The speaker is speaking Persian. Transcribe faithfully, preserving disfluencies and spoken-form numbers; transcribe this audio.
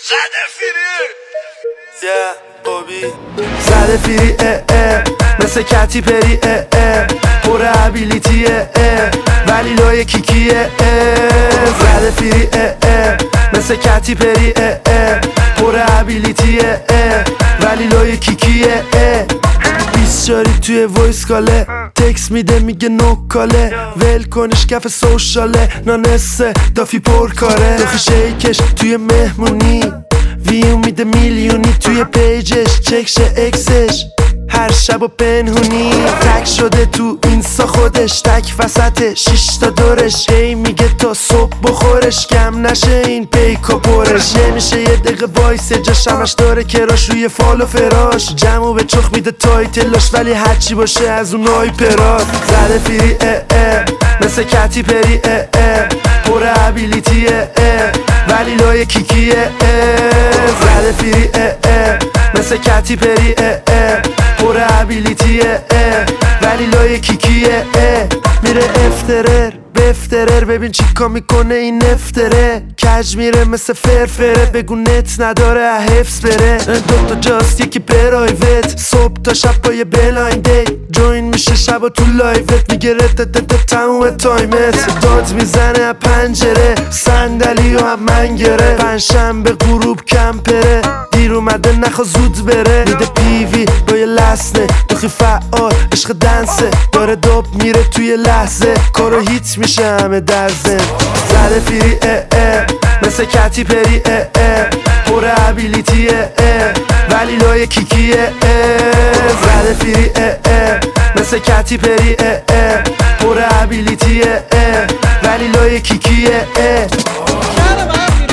زده فیری yeah, بابی زده فیری اه اه مثل کتی پری اه اه پر ابیلیتیه اه ولی لای کیکیه اه زده فیری اه اه مثل کتی پری اه اه پر ابیلیتیه اه ولی لای کیکیه اه بیست شاری توی وایس کاله تکس میده میگه نوکاله ول کنش کف سوشاله نانسه دافی پر کاره داخی شیکش توی مهمونی ویو میده میلیونی توی پیجش چکشه اکسش هر شب و پنهونی تک شده تو اینستا خودش تک وسط شیش تا دورش هی میگه تا صبح بخورش کم نشه این پیکا پرش نمیشه یه دقیقه وایسه جاش همش داره کراش روی فال و فراش جمعو به چخ میده تایتلاش ولی هرچی باشه از اون آیپرات زده فیری اه اه مثل کتی پری اه اه پر ابیلیتیه اه ولی لای کیکیه اه زده فیری اه اه مثل کتی پری اه اه پر ابیلیتیه اه ولی لای کیکیه اه میره افترر بفترر ببین چیکا میکنه این افتره کج میره مثل فرفره بگو نت نداره حفظ بره دوتا جاست یکی پرایوت صبح تا شب پای بلایند دی جوین میشه شب و تو لایوت میگه رتتت تموم تایمت داد میزنه پنجره صندلی و هم من گره پنجشنبه غروب کمپره دیر اومده نخوا زود بره میده پیوی با یه لسنه دوخی فعال عشق دنسه داره دوب میره توی لحظه کارو هیت میشه همه در زن زده فیری اه اه مثل کتی پری اه اه پر ابیلیتیه اه ولی لای کیکیه اه زده فیری اه اه مثل کتی پری اه اه پر ابیلیتیه اه ولی لای کیکیه اه